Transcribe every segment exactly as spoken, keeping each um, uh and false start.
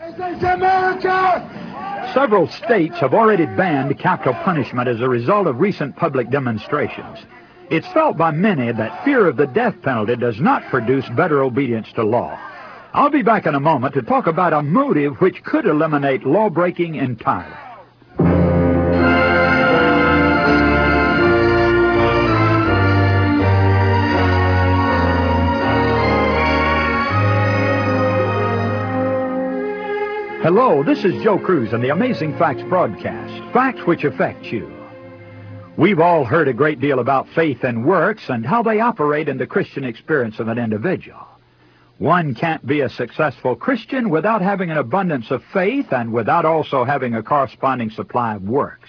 This is America! Several states have already banned capital punishment as a result of recent public demonstrations. It's felt by many that fear of the death penalty does not produce better obedience to law. I'll be back in a moment to talk about a motive which could eliminate law-breaking entirely. Hello, this is Joe Cruz and the Amazing Facts broadcast, facts which affect you. We've all heard a great deal about faith and works and how they operate in the Christian experience of an individual. One can't be a successful Christian without having an abundance of faith and without also having a corresponding supply of works.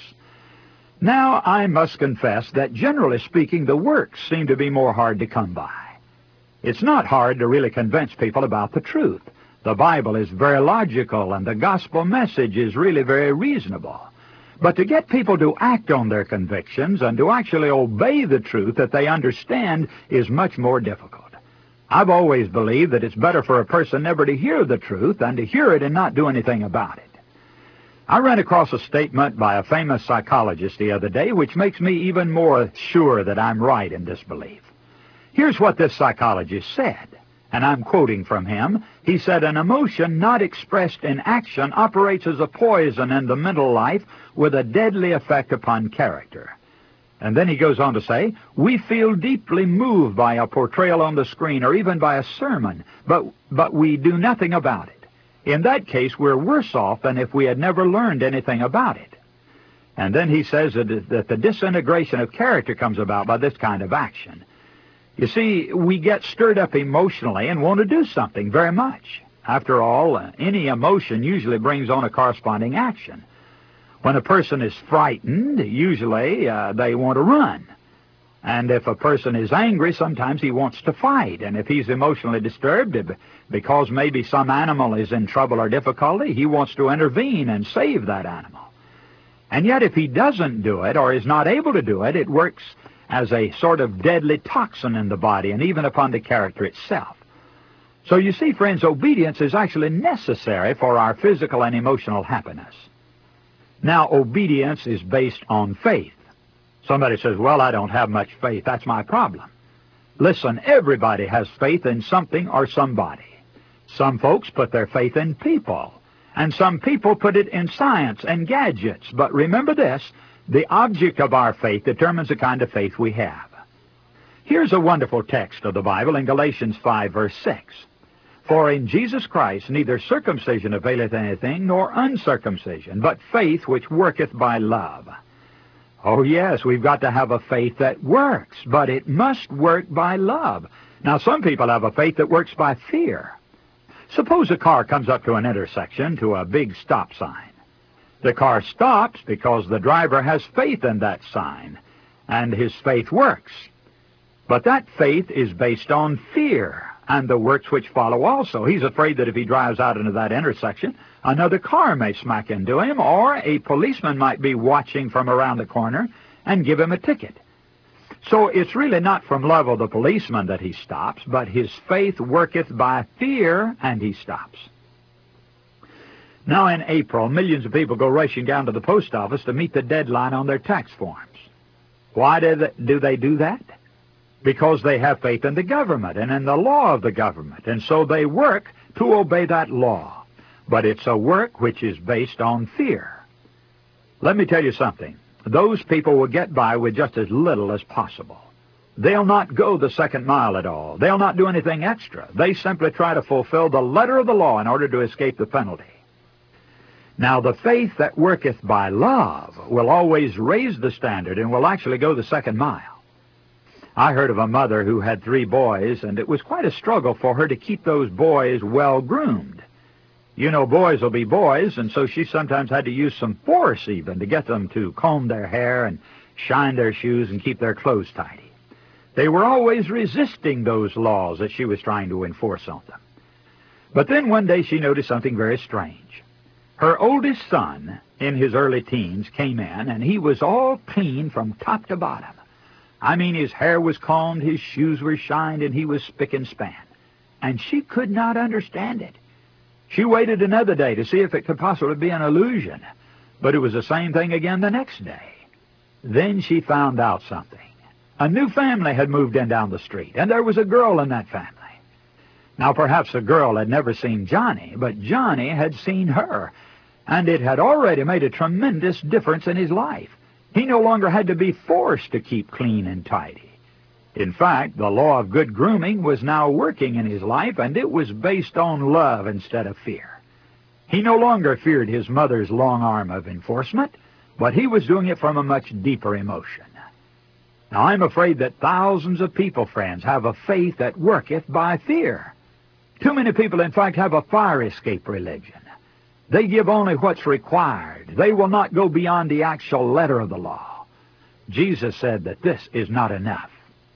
Now, I must confess that generally speaking, the works seem to be more hard to come by. It's not hard to really convince people about the truth. The Bible is very logical, and the gospel message is really very reasonable. But to get people to act on their convictions and to actually obey the truth that they understand is much more difficult. I've always believed that it's better for a person never to hear the truth than to hear it and not do anything about it. I ran across a statement by a famous psychologist the other day which makes me even more sure that I'm right in this belief. Here's what this psychologist said. And I'm quoting from him. He said, an emotion not expressed in action operates as a poison in the mental life with a deadly effect upon character. And then he goes on to say, we feel deeply moved by a portrayal on the screen or even by a sermon, but, but we do nothing about it. In that case, we're worse off than if we had never learned anything about it. And then he says that, that the disintegration of character comes about by this kind of action. You see, we get stirred up emotionally and want to do something very much. After all, uh, any emotion usually brings on a corresponding action. When a person is frightened, usually uh, they want to run. And if a person is angry, sometimes he wants to fight. And if he's emotionally disturbed because maybe some animal is in trouble or difficulty, he wants to intervene and save that animal. And yet if he doesn't do it or is not able to do it, it works as a sort of deadly toxin in the body and even upon the character itself. So you see, friends, obedience is actually necessary for our physical and emotional happiness. Now, obedience is based on faith. Somebody says, well, I don't have much faith. That's my problem. Listen, everybody has faith in something or somebody. Some folks put their faith in people, and some people put it in science and gadgets. But remember this, the object of our faith determines the kind of faith we have. Here's a wonderful text of the Bible in Galatians five, verse six. For in Jesus Christ neither circumcision availeth anything, nor uncircumcision, but faith which worketh by love. Oh yes, we've got to have a faith that works, but it must work by love. Now some people have a faith that works by fear. Suppose a car comes up to an intersection to a big stop sign. The car stops because the driver has faith in that sign, and his faith works. But that faith is based on fear, and the works which follow also. He's afraid that if he drives out into that intersection, another car may smack into him, or a policeman might be watching from around the corner and give him a ticket. So it's really not from love of the policeman that he stops, but his faith worketh by fear, and he stops. Now in April, millions of people go rushing down to the post office to meet the deadline on their tax forms. Why do they, do they do that? Because they have faith in the government and in the law of the government, and so they work to obey that law. But it's a work which is based on fear. Let me tell you something. Those people will get by with just as little as possible. They'll not go the second mile at all. They'll not do anything extra. They simply try to fulfill the letter of the law in order to escape the penalty. Now, the faith that worketh by love will always raise the standard and will actually go the second mile. I heard of a mother who had three boys, and it was quite a struggle for her to keep those boys well-groomed. You know, boys will be boys, and so she sometimes had to use some force even to get them to comb their hair and shine their shoes and keep their clothes tidy. They were always resisting those laws that she was trying to enforce on them. But then one day she noticed something very strange. Her oldest son, in his early teens, came in, and he was all clean from top to bottom. I mean, his hair was combed, his shoes were shined, and he was spick and span. And she could not understand it. She waited another day to see if it could possibly be an illusion, but it was the same thing again the next day. Then she found out something. A new family had moved in down the street, and there was a girl in that family. Now, perhaps the girl had never seen Johnny, but Johnny had seen her, and it had already made a tremendous difference in his life. He no longer had to be forced to keep clean and tidy. In fact, the law of good grooming was now working in his life, and it was based on love instead of fear. He no longer feared his mother's long arm of enforcement, but he was doing it from a much deeper emotion. Now, I'm afraid that thousands of people, friends, have a faith that worketh by fear. Too many people, in fact, have a fire escape religion. They give only what's required. They will not go beyond the actual letter of the law. Jesus said that this is not enough.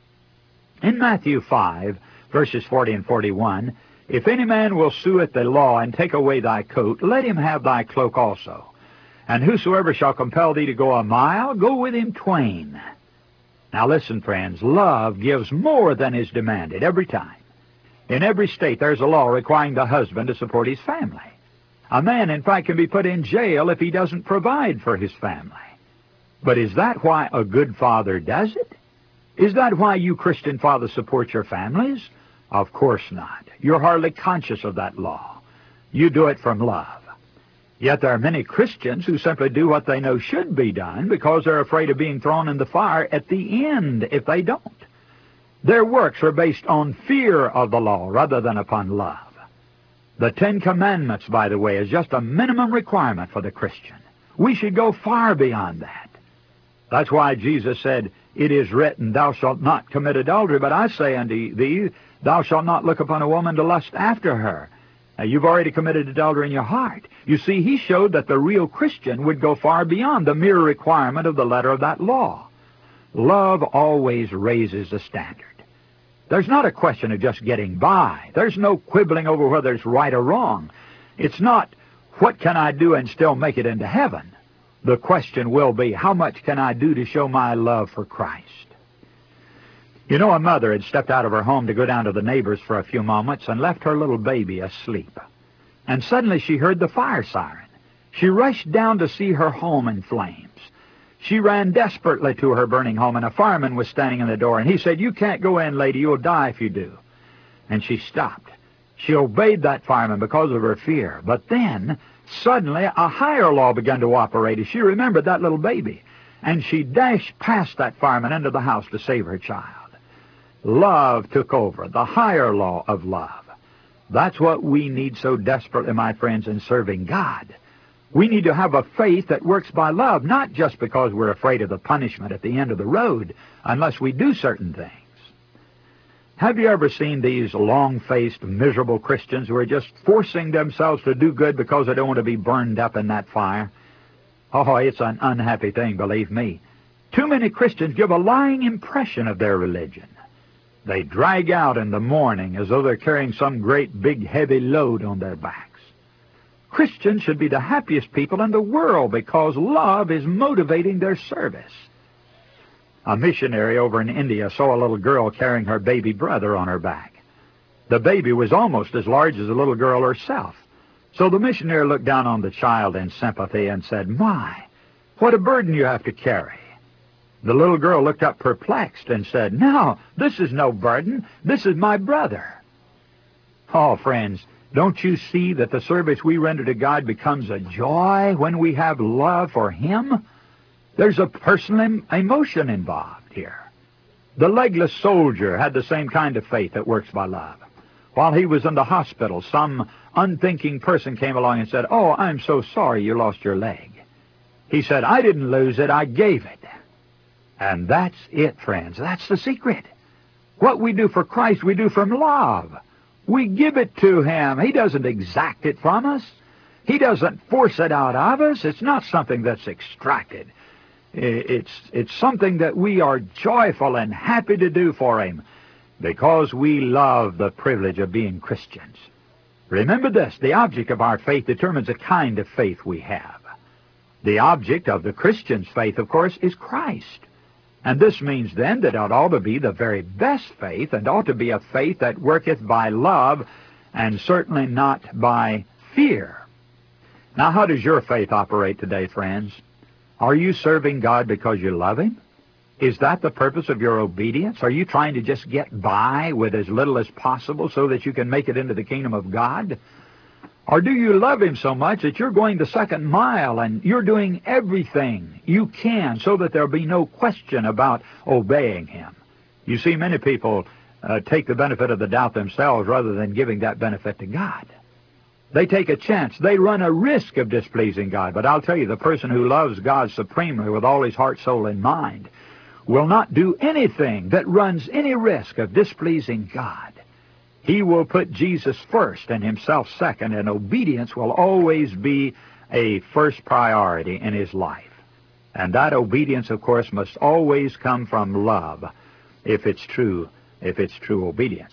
In Matthew five, verses forty and forty-one, if any man will sue at the law and take away thy coat, let him have thy cloak also. And whosoever shall compel thee to go a mile, go with him twain. Now listen, friends, love gives more than is demanded every time. In every state there's a law requiring the husband to support his family. A man, in fact, can be put in jail if he doesn't provide for his family. But is that why a good father does it? Is that why you Christian fathers support your families? Of course not. You're hardly conscious of that law. You do it from love. Yet there are many Christians who simply do what they know should be done because they're afraid of being thrown in the fire at the end if they don't. Their works are based on fear of the law rather than upon love. The Ten Commandments, by the way, is just a minimum requirement for the Christian. We should go far beyond that. That's why Jesus said, it is written, thou shalt not commit adultery, but I say unto thee, thou shalt not look upon a woman to lust after her. Now, you've already committed adultery in your heart. You see, he showed that the real Christian would go far beyond the mere requirement of the letter of that law. Love always raises the standard. There's not a question of just getting by. There's no quibbling over whether it's right or wrong. It's not, what can I do and still make it into heaven? The question will be, how much can I do to show my love for Christ? You know, a mother had stepped out of her home to go down to the neighbor's for a few moments and left her little baby asleep. And suddenly she heard the fire siren. She rushed down to see her home in flames. She ran desperately to her burning home, and a fireman was standing in the door, and he said, you can't go in, lady, you'll die if you do. And she stopped. She obeyed that fireman because of her fear. But then, suddenly, a higher law began to operate as she remembered that little baby, and she dashed past that fireman into the house to save her child. Love took over, the higher law of love. That's what we need so desperately, my friends, in serving God. We need to have a faith that works by love, not just because we're afraid of the punishment at the end of the road unless we do certain things. Have you ever seen these long-faced, miserable Christians who are just forcing themselves to do good because they don't want to be burned up in that fire? Oh, it's an unhappy thing, believe me. Too many Christians give a lying impression of their religion. They drag out in the morning as though they're carrying some great big heavy load on their backs. Christians should be the happiest people in the world because love is motivating their service. A missionary over in India saw a little girl carrying her baby brother on her back. The baby was almost as large as the little girl herself. So the missionary looked down on the child in sympathy and said, my, what a burden you have to carry. The little girl looked up perplexed and said, no, this is no burden. This is my brother. Oh, friends, don't you see that the service we render to God becomes a joy when we have love for Him? There's a personal emotion involved here. The legless soldier had the same kind of faith that works by love. While he was in the hospital, some unthinking person came along and said, oh, I'm so sorry you lost your leg. He said, I didn't lose it, I gave it. And that's it, friends. That's the secret. What we do for Christ, we do from love. We give it to Him. He doesn't exact it from us. He doesn't force it out of us. It's not something that's extracted. It's, it's something that we are joyful and happy to do for Him because we love the privilege of being Christians. Remember this, the object of our faith determines the kind of faith we have. The object of the Christian's faith, of course, is Christ. And this means then that it ought to be the very best faith and ought to be a faith that worketh by love and certainly not by fear. Now, how does your faith operate today, friends? Are you serving God because you love Him? Is that the purpose of your obedience? Are you trying to just get by with as little as possible so that you can make it into the kingdom of God? Or do you love Him so much that you're going the second mile and you're doing everything you can so that there'll be no question about obeying Him? You see, many people uh, take the benefit of the doubt themselves rather than giving that benefit to God. They take a chance. They run a risk of displeasing God. But I'll tell you, the person who loves God supremely with all his heart, soul, and mind will not do anything that runs any risk of displeasing God. He will put Jesus first and himself second, and obedience will always be a first priority in his life. And that obedience, of course, must always come from love, if it's true, if it's true obedience.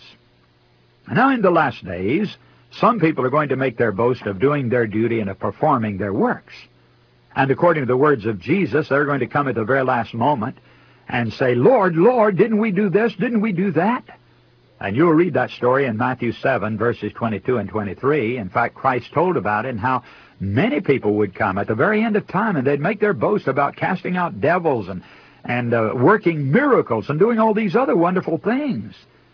Now, in the last days, some people are going to make their boast of doing their duty and of performing their works. And according to the words of Jesus, they're going to come at the very last moment and say, Lord, Lord, didn't we do this? Didn't we do that? And you'll read that story in Matthew seven, verses twenty-two and twenty-three. In fact, Christ told about it and how many people would come at the very end of time, and they'd make their boast about casting out devils and, and uh, working miracles and doing all these other wonderful things.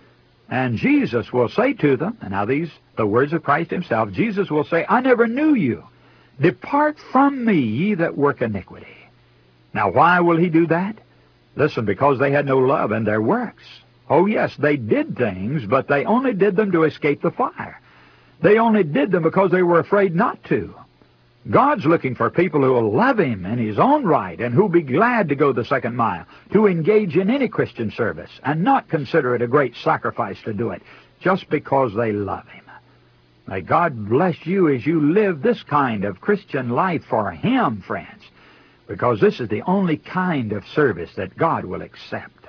And Jesus will say to them, and now these, the words of Christ himself, Jesus will say, I never knew you. Depart from me, ye that work iniquity. Now, why will he do that? Listen, because they had no love in their works. Oh, yes, they did things, but they only did them to escape the fire. They only did them because they were afraid not to. God's looking for people who will love him in his own right and who'll be glad to go the second mile, to engage in any Christian service and not consider it a great sacrifice to do it just because they love him. May God bless you as you live this kind of Christian life for him, friends, because this is the only kind of service that God will accept.